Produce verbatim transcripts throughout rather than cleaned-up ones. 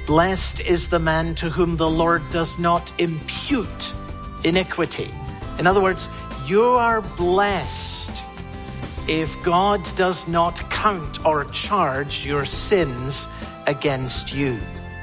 Blessed is the man to whom the Lord does not impute iniquity. In other words, you are blessed if God does not count or charge your sins against you.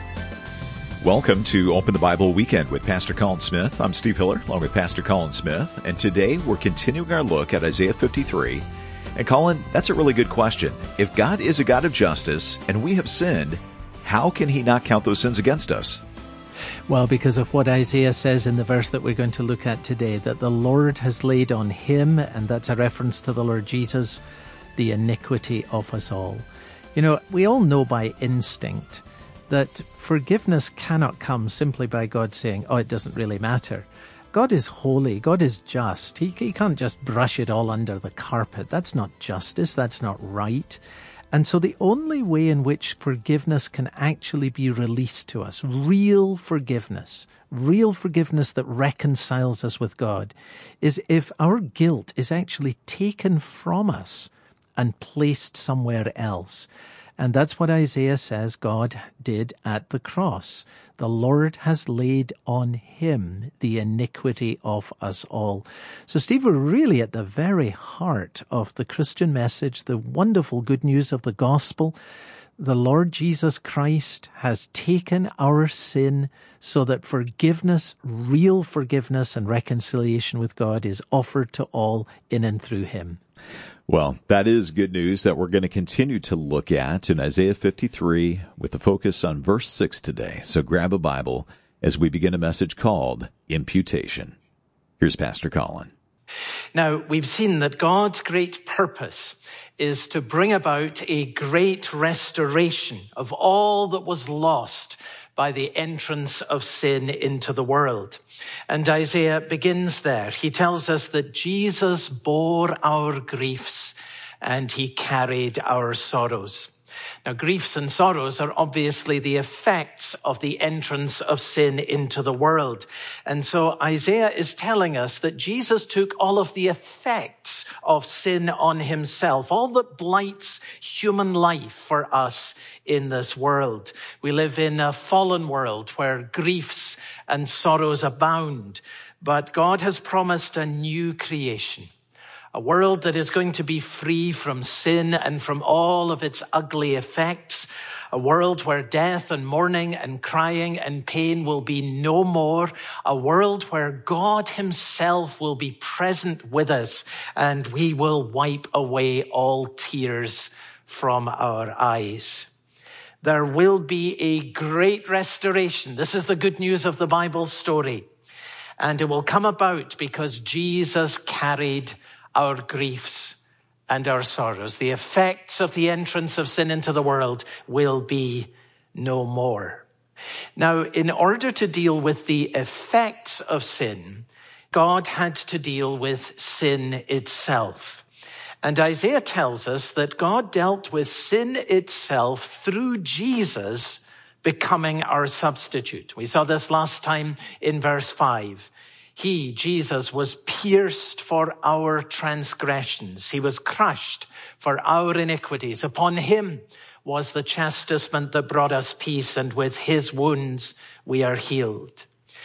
Welcome to Open the Bible Weekend with Pastor Colin Smith. I'm Steve Hiller, along with Pastor Colin Smith, and today we're continuing our look at Isaiah fifty-three. And Colin, that's a really good question. If God is a God of justice and we have sinned, how can He not count those sins against us? Well, because of what Isaiah says in the verse that we're going to look at today, that the Lord has laid on Him, and that's a reference to the Lord Jesus, the iniquity of us all. You know, we all know by instinct that forgiveness cannot come simply by God saying, oh, it doesn't really matter. God is holy. God is just. He, he can't just brush it all under the carpet. That's not justice. That's not right. And so the only way in which forgiveness can actually be released to us, real forgiveness, real forgiveness that reconciles us with God, is if our guilt is actually taken from us and placed somewhere else. And that's what Isaiah says God did at the cross. The Lord has laid on Him the iniquity of us all. So, Steve, we're really at the very heart of the Christian message, the wonderful good news of the gospel. The Lord Jesus Christ has taken our sin so that forgiveness, real forgiveness and reconciliation with God is offered to all in and through Him. Well, that is good news that we're going to continue to look at in Isaiah fifty-three with the focus on verse six today. So grab a Bible as we begin a message called Imputation. Here's Pastor Colin. Now, we've seen that God's great purpose is to bring about a great restoration of all that was lost by the entrance of sin into the world. And Isaiah begins there. He tells us that Jesus bore our griefs and He carried our sorrows. Now, griefs and sorrows are obviously the effects of the entrance of sin into the world. And so Isaiah is telling us that Jesus took all of the effects of sin on Himself, all that blights human life for us in this world. We live in a fallen world where griefs and sorrows abound, but God has promised a new creation. A world that is going to be free from sin and from all of its ugly effects. A world where death and mourning and crying and pain will be no more. A world where God Himself will be present with us and we will wipe away all tears from our eyes. There will be a great restoration. This is the good news of the Bible story. And it will come about because Jesus carried our griefs and our sorrows. The effects of the entrance of sin into the world will be no more. Now, in order to deal with the effects of sin, God had to deal with sin itself. And Isaiah tells us that God dealt with sin itself through Jesus becoming our substitute. We saw this last time in verse five. He, Jesus, was pierced for our transgressions. He was crushed for our iniquities. Upon Him was the chastisement that brought us peace, and with His wounds we are healed.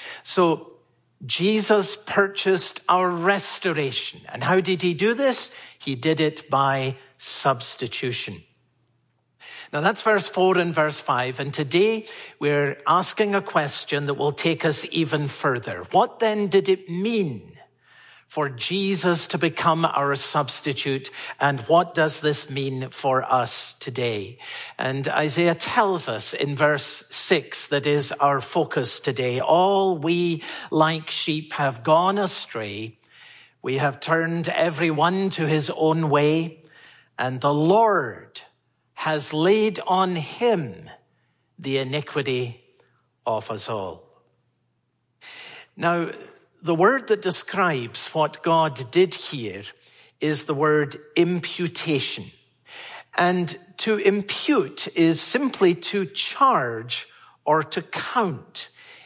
So Jesus purchased our restoration. And how did He do this? He did it by substitution. Now that's verse four and verse five. And today we're asking a question that will take us even further. What then did it mean for Jesus to become our substitute? And what does this mean for us today? And Isaiah tells us in verse six, that is our focus today. All we like sheep have gone astray. We have turned every one to his own way. And the Lord has laid on Him the iniquity of us all. Now, the word that describes what God did here is the word imputation. And to impute is simply to charge or to count.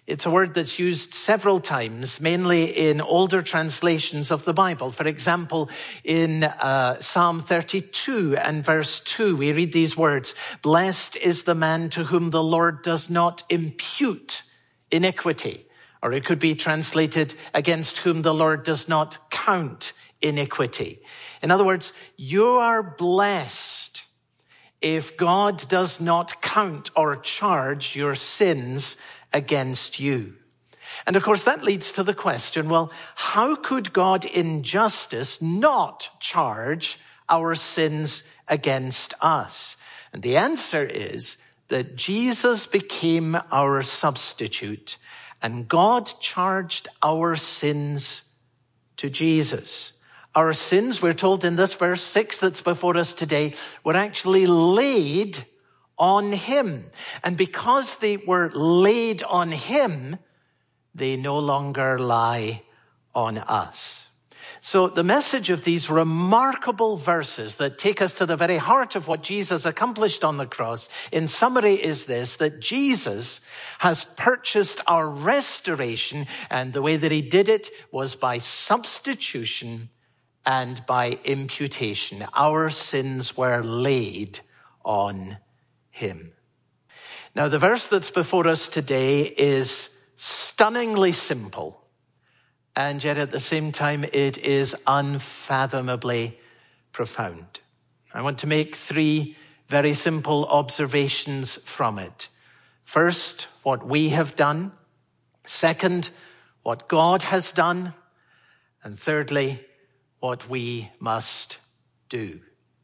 It's a word that's used several times, mainly in older translations of the Bible. For example, in uh, Psalm thirty-two and verse two, we read these words, "Blessed is the man to whom the Lord does not impute iniquity." Or it could be translated, "against whom the Lord does not count iniquity." In other words, you are blessed if God does not count or charge your sins against you. And of course, that leads to the question, well, how could God in justice not charge our sins against us? And the answer is that Jesus became our substitute, and God charged our sins to Jesus. Our sins, we're told in this verse six that's before us today, were actually laid on him. And because they were laid on him, they no longer lie on us. So the message of these remarkable verses that take us to the very heart of what Jesus accomplished on the cross, in summary, is this, that Jesus has purchased our restoration, and the way that he did it was by substitution and by imputation. Our sins were laid on him. Now, the verse that's before us today is stunningly simple, and yet at the same time, it is unfathomably profound. I want to make three very simple observations from it. First, what we have done. Second, what God has done. And thirdly, what we must do.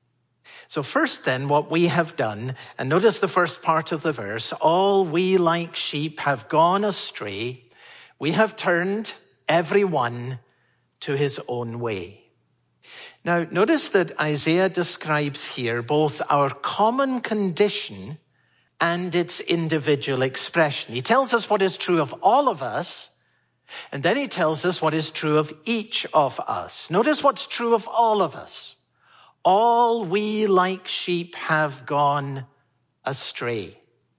So first then, what we have done, and notice the first part of the verse, all we like sheep have gone astray. We have turned every one to his own way. Now, notice that Isaiah describes here both our common condition and its individual expression. He tells us what is true of all of us, and then he tells us what is true of each of us. Notice what's true of all of us. All we like sheep have gone astray.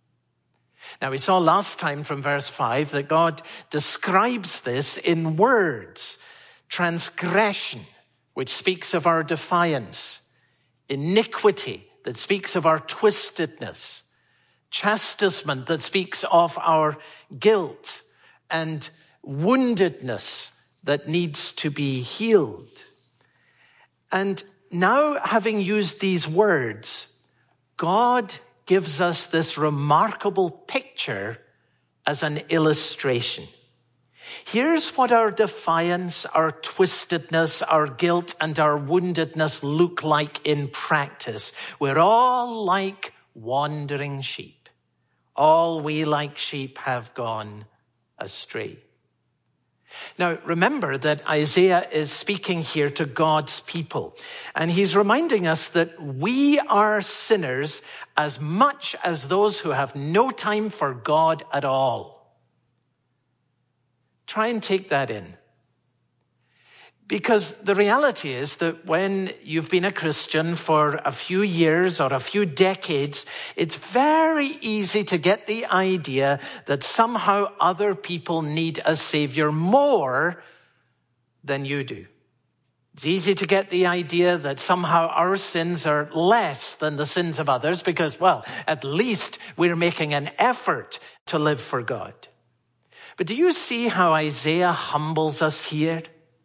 Now, we saw last time from verse five that God describes this in words. Transgression, which speaks of our defiance. Iniquity, that speaks of our twistedness. Chastisement, that speaks of our guilt. And woundedness, that needs to be healed. And now, having used these words, God gives us this remarkable picture as an illustration. Here's what our defiance, our twistedness, our guilt, and our woundedness look like in practice. We're all like wandering sheep. All we like sheep have gone astray. Now, remember that Isaiah is speaking here to God's people, and he's reminding us that we are sinners as much as those who have no time for God at all. Try and take that in. Because the reality is that when you've been a Christian for a few years or a few decades, it's very easy to get the idea that somehow other people need a savior more than you do. It's easy to get the idea that somehow our sins are less than the sins of others because, well, at least we're making an effort to live for God. But do you see how Isaiah humbles us here?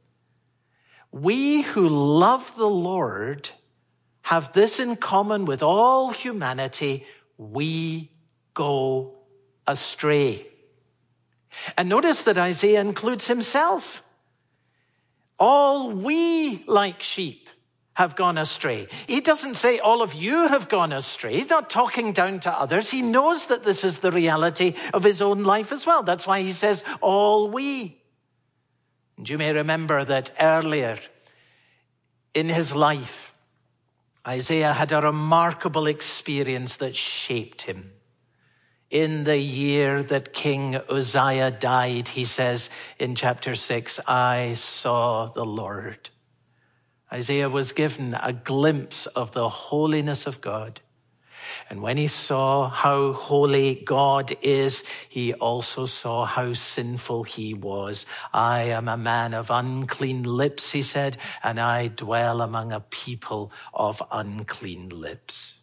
We who love the Lord have this in common with all humanity: we go astray. And notice that Isaiah includes himself. All we like sheep have gone astray. He doesn't say all of you have gone astray. He's not talking down to others. He knows that this is the reality of his own life as well. That's why he says all we. And you may remember that earlier in his life, Isaiah had a remarkable experience that shaped him. In the year that King Uzziah died, he says in chapter six, I saw the Lord. Isaiah was given a glimpse of the holiness of God. And when he saw how holy God is, he also saw how sinful he was. I am a man of unclean lips, he said, and I dwell among a people of unclean lips.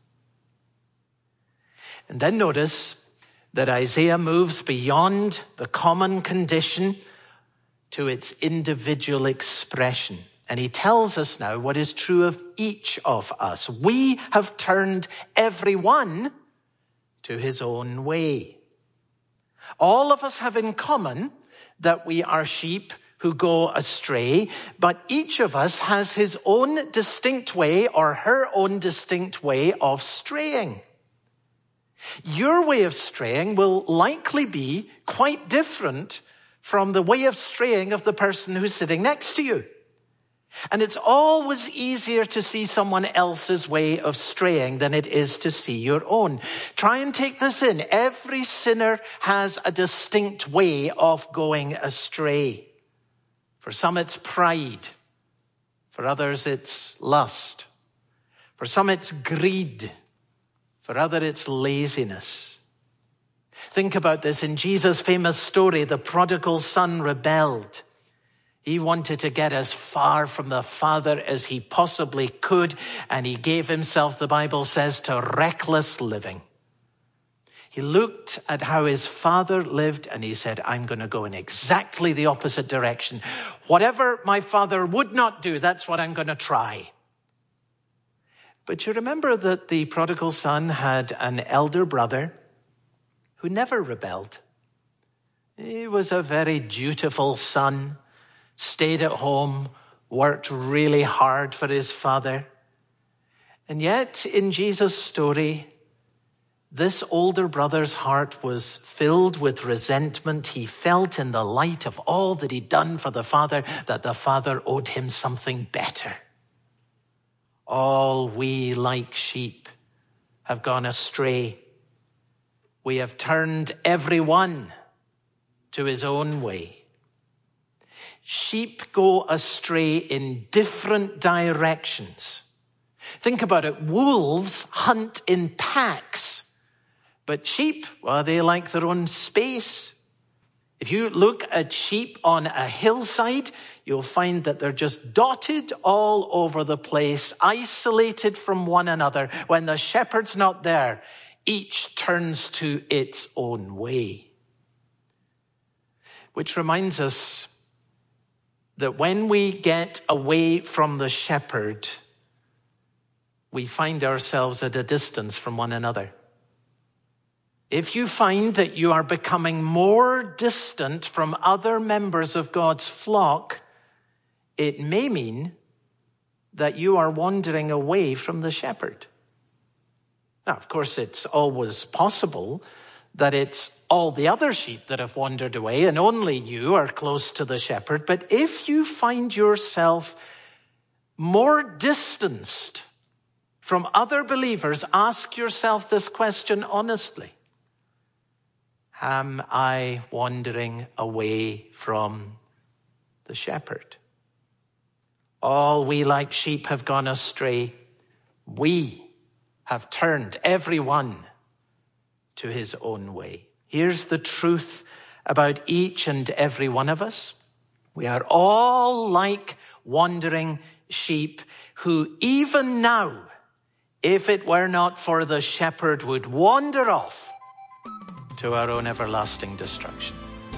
And then notice that Isaiah moves beyond the common condition to its individual expression. And he tells us now what is true of each of us. We have turned everyone to his own way. All of us have in common that we are sheep who go astray, but each of us has his own distinct way or her own distinct way of straying. Your way of straying will likely be quite different from the way of straying of the person who's sitting next to you. And it's always easier to see someone else's way of straying than it is to see your own. Try and take this in. Every sinner has a distinct way of going astray. For some, it's pride. For others, it's lust. For some, it's greed. For others, it's laziness. Think about this. In Jesus' famous story, the prodigal son rebelled. He wanted to get as far from the Father as he possibly could, and he gave himself, the Bible says, to reckless living. He looked at how his father lived, and he said, I'm going to go in exactly the opposite direction. Whatever my father would not do, that's what I'm going to try. But you remember that the prodigal son had an elder brother who never rebelled. He was a very dutiful son. Stayed at home, worked really hard for his father. And yet, in Jesus' story, this older brother's heart was filled with resentment. He felt in the light of all that he'd done for the father that the father owed him something better. All we, like sheep, have gone astray. We have turned everyone to his own way. Sheep go astray in different directions. Think about it. Wolves hunt in packs, but sheep, well, they like their own space. If you look at sheep on a hillside, you'll find that they're just dotted all over the place, isolated from one another. When the shepherd's not there, each turns to its own way. Which reminds us that when we get away from the shepherd, we find ourselves at a distance from one another. If you find that you are becoming more distant from other members of God's flock, it may mean that you are wandering away from the shepherd. Now, of course, it's always possible that it's all the other sheep that have wandered away and only you are close to the shepherd. But if you find yourself more distanced from other believers, ask yourself this question honestly. Am I wandering away from the shepherd? All we like sheep have gone astray. We have turned everyone to his own way. Here's the truth about each and every one of us. We are all like wandering sheep who even now, if it were not for the shepherd, would wander off to our own everlasting destruction.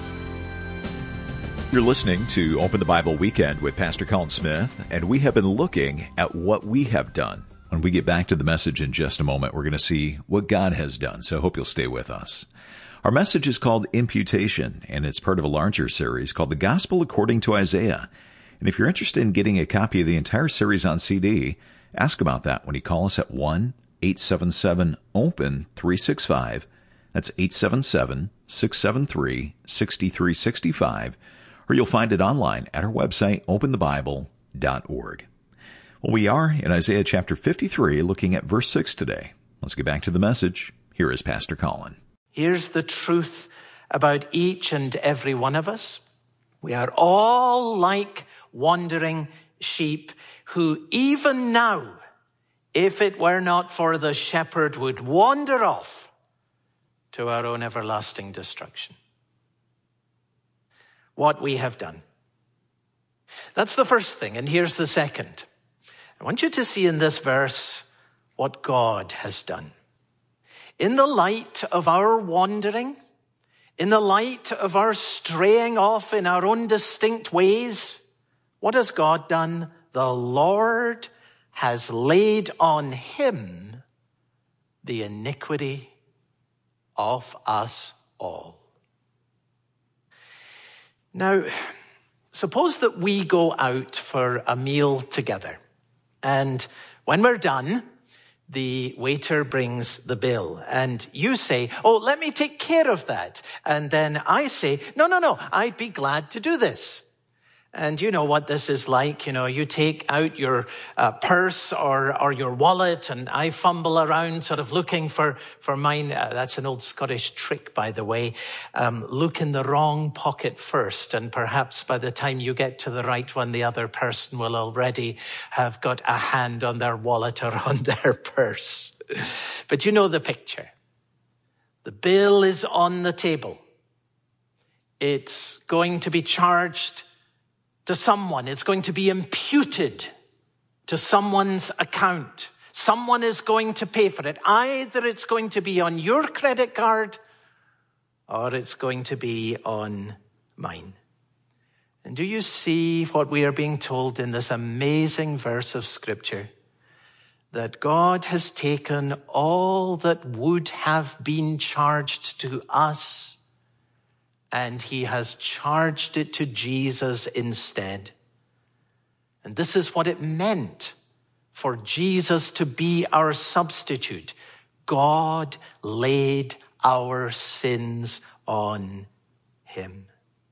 You're listening to Open the Bible Weekend with Pastor Colin Smith, and we have been looking at what we have done. When we get back to the message in just a moment, we're going to see what God has done, so I hope you'll stay with us. Our message is called Imputation, and it's part of a larger series called The Gospel According to Isaiah. And if you're interested in getting a copy of the entire series on C D, ask about that when you call us at one eight seven seven open three six five. That's eight seven seven, six seven three, six three six five, or you'll find it online at our website, open the bible dot org. Well, we are in Isaiah chapter fifty-three, looking at verse six today. Let's get back to the message. Here is Pastor Colin. Here's the truth about each and every one of us. We are all like wandering sheep who even now, if it were not for the shepherd, would wander off to our own everlasting destruction. What we have done. That's the first thing, and here's the second. I want you to see in this verse what God has done. In the light of our wandering, in the light of our straying off in our own distinct ways, what has God done? The Lord has laid on him the iniquity of us all. Now, suppose that we go out for a meal together, and when we're done, the waiter brings the bill, and you say, oh, let me take care of that. And then I say, no, no, no, I'd be glad to do this. And you know what this is like. You know, you take out your uh, purse or, or your wallet, and I fumble around sort of looking for, for mine. Uh, that's an old Scottish trick, by the way. Um, look in the wrong pocket first, and perhaps by the time you get to the right one, the other person will already have got a hand on their wallet or on their purse. But you know the picture. The bill is on the table. It's going to be charged to someone. It's going to be imputed to someone's account. Someone is going to pay for it. Either it's going to be on your credit card or it's going to be on mine. And do you see what we are being told in this amazing verse of Scripture? That God has taken all that would have been charged to us, and he has charged it to Jesus instead. And this is what it meant for Jesus to be our substitute. God laid our sins on him.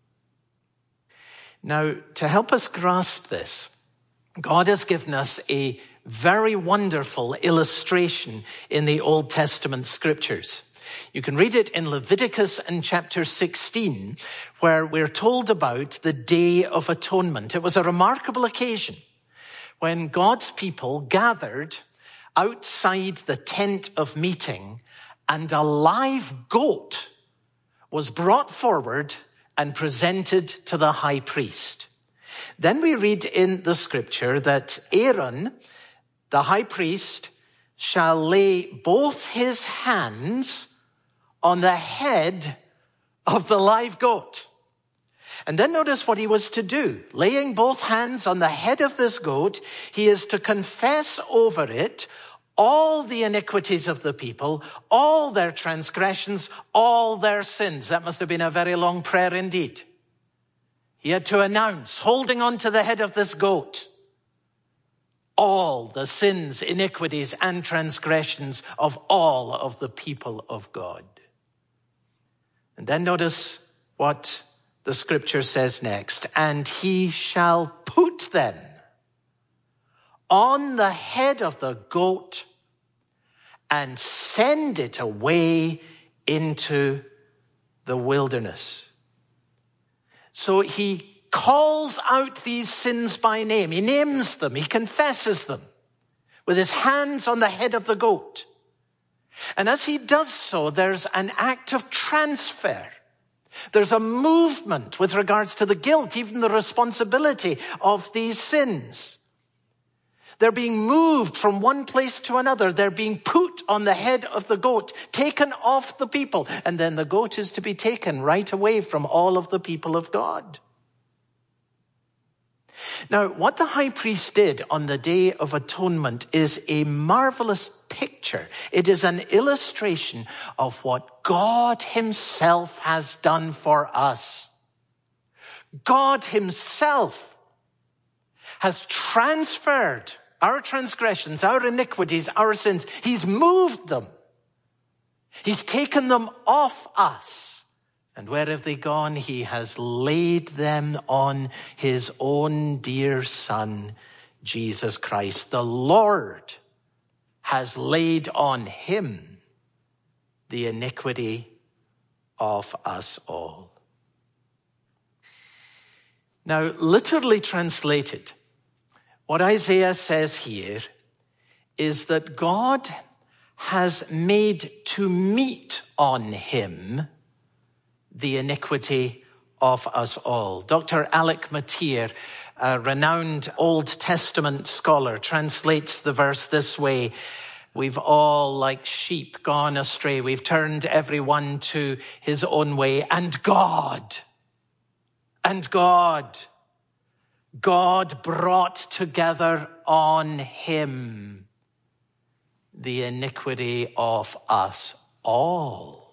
Now, to help us grasp this, God has given us a very wonderful illustration in the Old Testament scriptures. You can read it in Leviticus in chapter sixteen, where we're told about the Day of Atonement. It was a remarkable occasion when God's people gathered outside the tent of meeting, and a live goat was brought forward and presented to the high priest. Then we read in the scripture that Aaron, the high priest, shall lay both his hands on the head of the live goat. And then notice what he was to do. Laying both hands on the head of this goat, he is to confess over it all the iniquities of the people, all their transgressions, all their sins. That must have been a very long prayer indeed. He had to announce, holding on to the head of this goat, all the sins, iniquities, and transgressions of all of the people of God. And then notice what the scripture says next. And he shall put them on the head of the goat and send it away into the wilderness. So he calls out these sins by name. He names them. He confesses them with his hands on the head of the goat. And as he does so, there's an act of transfer. There's a movement with regards to the guilt, even the responsibility of these sins. They're being moved from one place to another. They're being put on the head of the goat, taken off the people. And then the goat is to be taken right away from all of the people of God. Now, what the high priest did on the Day of Atonement is a marvelous picture. It is an illustration of what God himself has done for us. God himself has transferred our transgressions, our iniquities, our sins. He's moved them. He's taken them off us. And where have they gone? He has laid them on his own dear Son, Jesus Christ. The Lord has laid on him the iniquity of us all. Now, literally translated, what Isaiah says here is that God has made to meet on him the iniquity of us all. Doctor Alec Motyer, a renowned Old Testament scholar, translates the verse this way: we've all like sheep gone astray. We've turned everyone to his own way. And God, and God, God brought together on him the iniquity of us all.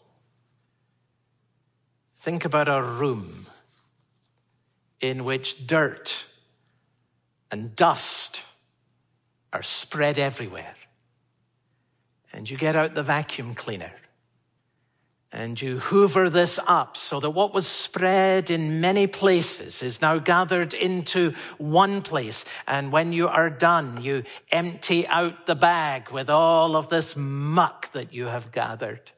Think about a room in which dirt and dust are spread everywhere. And you get out the vacuum cleaner and you hoover this up so that what was spread in many places is now gathered into one place. And when you are done, you empty out the bag with all of this muck that you have gathered.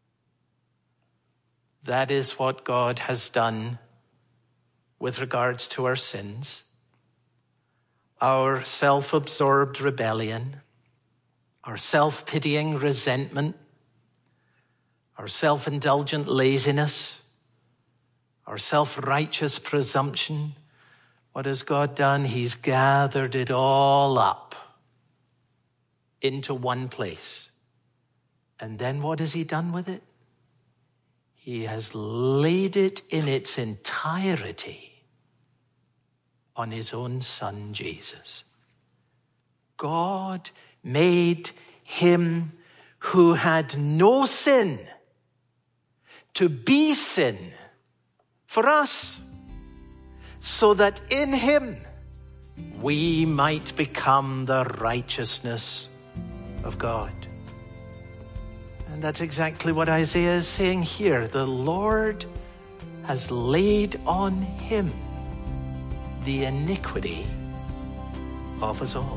That is what God has done with regards to our sins, our self-absorbed rebellion, our self-pitying resentment, our self-indulgent laziness, our self-righteous presumption. What has God done? He's gathered it all up into one place. And then what has he done with it? He has laid it in its entirety on his own Son, Jesus. God made him who had no sin to be sin for us, so that in him we might become the righteousness of God. And that's exactly what Isaiah is saying here. The Lord has laid on him the iniquity of us all.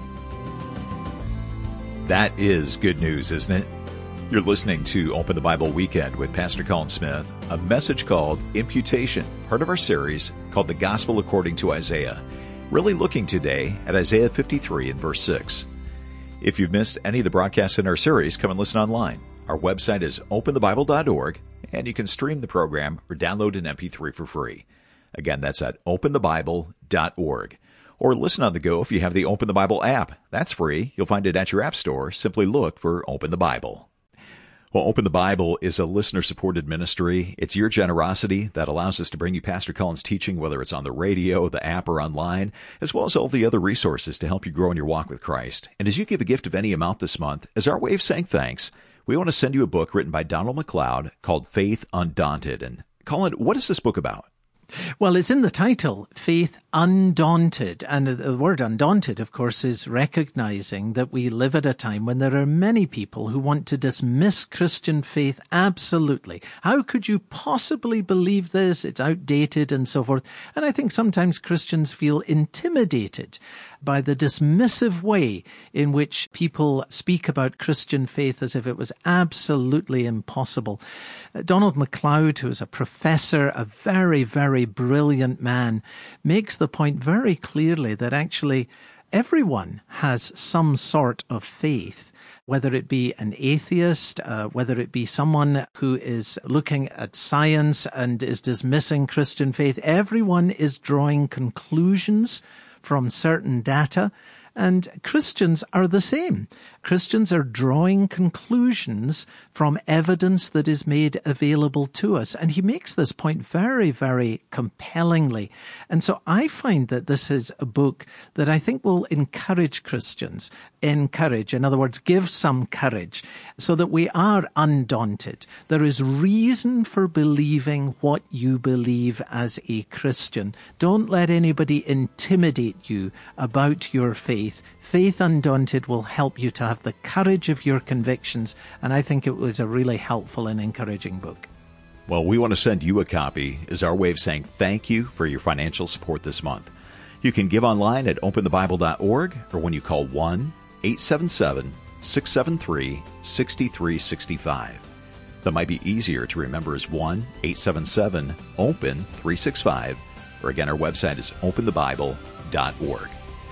That is good news, isn't it? You're listening to Open the Bible Weekend with Pastor Colin Smith, a message called Imputation, part of our series called The Gospel According to Isaiah. Really looking today at Isaiah fifty-three and verse six. If you've missed any of the broadcasts in our series, come and listen online. Our website is open the bible dot org, and you can stream the program or download an M P three for free. Again, that's at open the bible dot org. Or listen on the go if you have the Open the Bible app. That's free. You'll find it at your app store. Simply look for Open the Bible. Well, Open the Bible is a listener-supported ministry. It's your generosity that allows us to bring you Pastor Colin's teaching, whether it's on the radio, the app, or online, as well as all the other resources to help you grow in your walk with Christ. And as you give a gift of any amount this month, as our way of saying thanks, we want to send you a book written by Donald MacLeod called Faith Undaunted. And Colin, what is this book about? Well, it's in the title, Faith Undaunted. And the word undaunted, of course, is recognizing that we live at a time when there are many people who want to dismiss Christian faith absolutely. How could you possibly believe this? It's outdated and so forth. And I think sometimes Christians feel intimidated by the dismissive way in which people speak about Christian faith as if it was absolutely impossible. Donald MacLeod, who is a professor, a very, very brilliant man, makes the point very clearly that actually everyone has some sort of faith, whether it be an atheist, uh, whether it be someone who is looking at science and is dismissing Christian faith. Everyone is drawing conclusions from certain data, and Christians are the same. Christians are drawing conclusions from evidence that is made available to us. And he makes this point very, very compellingly. And so I find that this is a book that I think will encourage Christians. Encourage, in other words, give some courage so that we are undaunted. There is reason for believing what you believe as a Christian. Don't let anybody intimidate you about your faith. Faith Undaunted will help you to have the courage of your convictions, and I think it was a really helpful and encouraging book. Well, we want to send you a copy as our way of saying thank you for your financial support this month. You can give online at open the bible dot org or when you call one eight seven seven, six seven three, six three six five. That might be easier to remember as one eight seven seven, open three six five, or again, our website is open the bible dot org.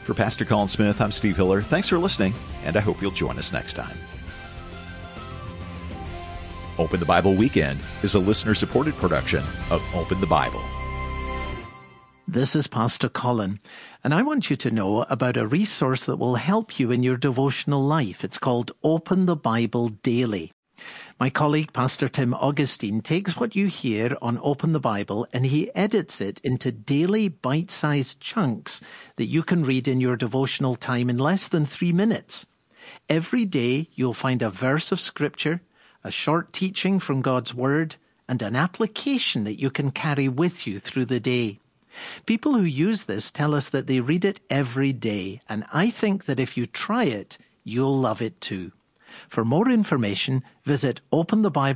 For Pastor Colin Smith, I'm Steve Hiller. Thanks for listening, and I hope you'll join us next time. Open the Bible Weekend is a listener-supported production of Open the Bible. This is Pastor Colin, and I want you to know about a resource that will help you in your devotional life. It's called Open the Bible Daily. My colleague, Pastor Tim Augustine, takes what you hear on Open the Bible and he edits it into daily bite-sized chunks that you can read in your devotional time in less than three minutes. Every day, you'll find a verse of Scripture, a short teaching from God's Word, and an application that you can carry with you through the day. People who use this tell us that they read it every day, and I think that if you try it, you'll love it too. For more information, visit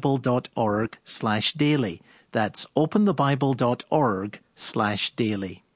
openthebible.org slash daily. That's openthebible.org slash daily.